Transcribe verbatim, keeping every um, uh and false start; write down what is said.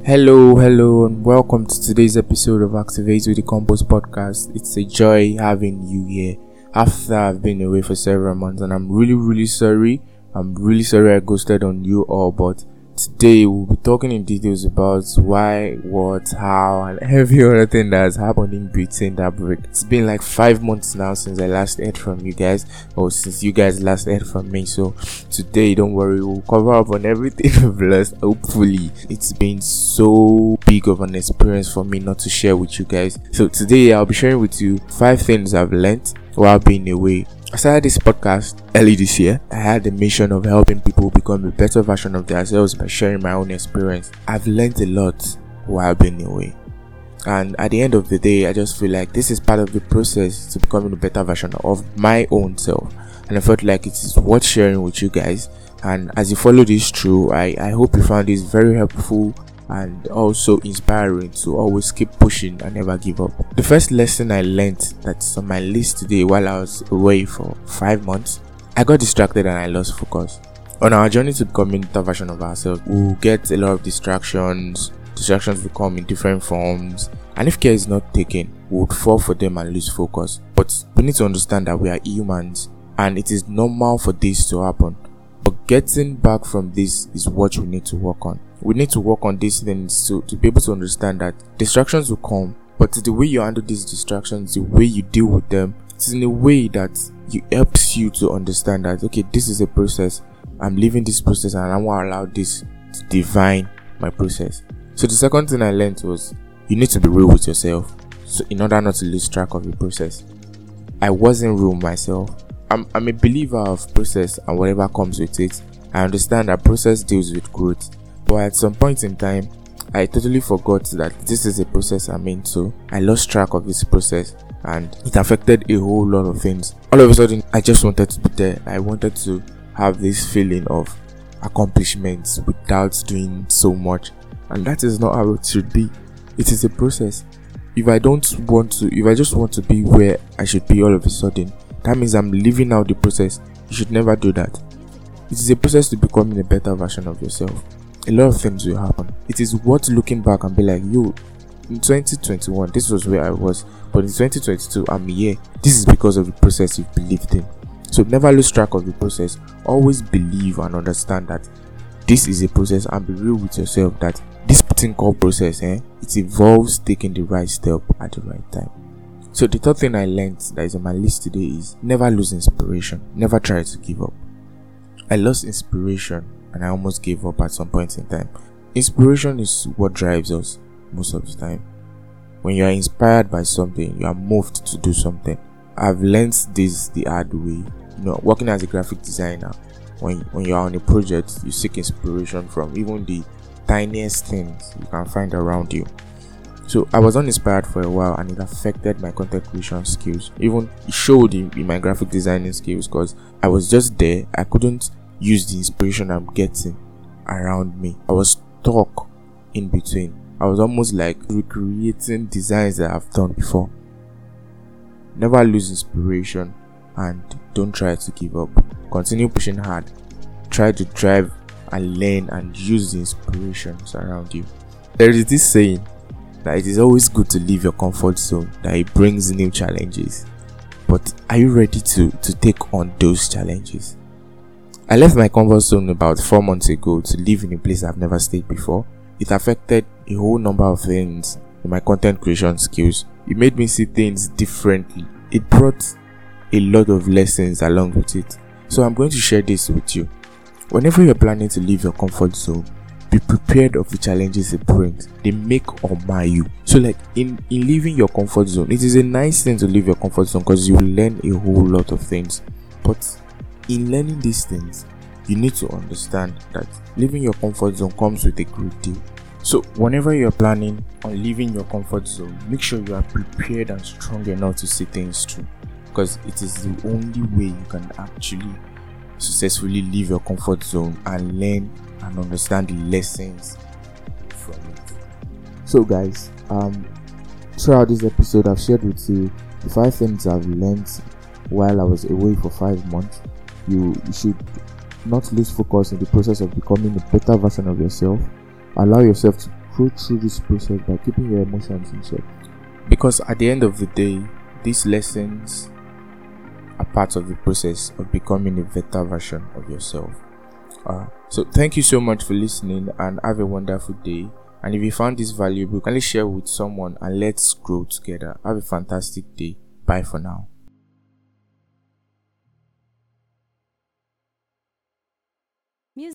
Hello, hello, and welcome to today's episode of Activate with the Compose podcast. It's a joy having you here after I've been away for several months, and I'm really, really sorry. I'm really sorry I ghosted on you all, but today we'll be talking in details about why, what, how, and every other thing that has happened in between that break. It's been like five months now since I last heard from you guys, or since you guys last heard from me. So today, don't worry, we'll cover up on everything we've lost. Hopefully, it's been so big of an experience for me not to share with you guys. So today, I'll be sharing with you five things I've learned while being away. I started this podcast early this year. I had the mission of helping people become a better version of themselves by sharing my own experience. I've learned a lot while being away. And at the end of the day, I just feel like this is part of the process to becoming a better version of my own self. And I felt like it is worth sharing with you guys. And as you follow this through, I, I hope you found this very helpful and also inspiring to always keep pushing and never give up. The first lesson I learned that's on my list today while I was away for five months, I got distracted and I lost focus. On our journey to becoming a better version of ourselves, we'll get a lot of distractions. Distractions will come in different forms, and if care is not taken, we would fall for them and lose focus. But we need to understand that we are humans and it is normal for this to happen. But getting back from this is what we need to work on. We need to work on these things to, to be able to understand that distractions will come, but the way you handle these distractions, the way you deal with them, it's in a way that it helps you to understand that, okay, this is a process. I'm living this process and I won't allow this to define my process. So the second thing I learned was you need to be real with yourself, so in order not to lose track of the process. I wasn't real with myself. I'm, I'm a believer of process and whatever comes with it. I understand that process deals with growth. But at some point in time, I totally forgot that this is a process I'm into. I lost track of this process and it affected a whole lot of things. All of a sudden, I just wanted to be there. I wanted to have this feeling of accomplishments without doing so much. And that is not how it should be. It is a process. If I don't want to, if I just want to be where I should be all of a sudden, that means I'm living out the process. You should never do that. It is a process to becoming a better version of yourself. A lot of things will happen. It is worth looking back and be like, yo, in twenty twenty-one, this was where I was. But in twenty twenty-two, I'm here. This is because of the process you've believed in. So never lose track of the process. Always believe and understand that this is a process, and be real with yourself that this thing called process, eh, it involves taking the right step at the right time. So the third thing I learned that is on my list today is never lose inspiration. Never try to give up. I lost inspiration and I almost gave up at some point in time. Inspiration is what drives us most of the time. When you are inspired by something, you are moved to do something. I've learned this the hard way. You know, working as a graphic designer, when, when you are on a project, you seek inspiration from even the tiniest things you can find around you. So I was uninspired for a while and it affected my content creation skills. Even it showed in, in my graphic designing skills because I was just there. I couldn't use the inspiration I'm getting around me. I was stuck in between. I was almost like recreating designs that I've done before. Never lose inspiration and don't try to give up. Continue pushing hard. Try to drive and learn and use the inspirations around you. There is this saying that it is always good to leave your comfort zone, that it brings new challenges. But are you ready to, to take on those challenges? I left my comfort zone about four months ago to live in a place I've never stayed before. It affected a whole number of things in my content creation skills. It made me see things differently. It brought a lot of lessons along with it. So I'm going to share this with you. Whenever you're planning to leave your comfort zone, be prepared of the challenges it brings. They make or mar you. So like in, in leaving your comfort zone, it is a nice thing to leave your comfort zone because you learn a whole lot of things. But in learning these things, you need to understand that leaving your comfort zone comes with a great deal. So whenever you're planning on leaving your comfort zone, make sure you are prepared and strong enough to see things through, because it is the only way you can actually successfully leave your comfort zone and learn and understand the lessons from it. So guys, um throughout this episode I've shared with you the five things I've learned while I was away for five months. You, you should not lose focus in the process of becoming a better version of yourself. Allow yourself to grow through this process by keeping your emotions in check. Because at the end of the day, these lessons are part of the process of becoming a better version of yourself. Uh, so thank you so much for listening, and have a wonderful day. And if you found this valuable, kindly share with someone and let's grow together. Have a fantastic day. Bye for now.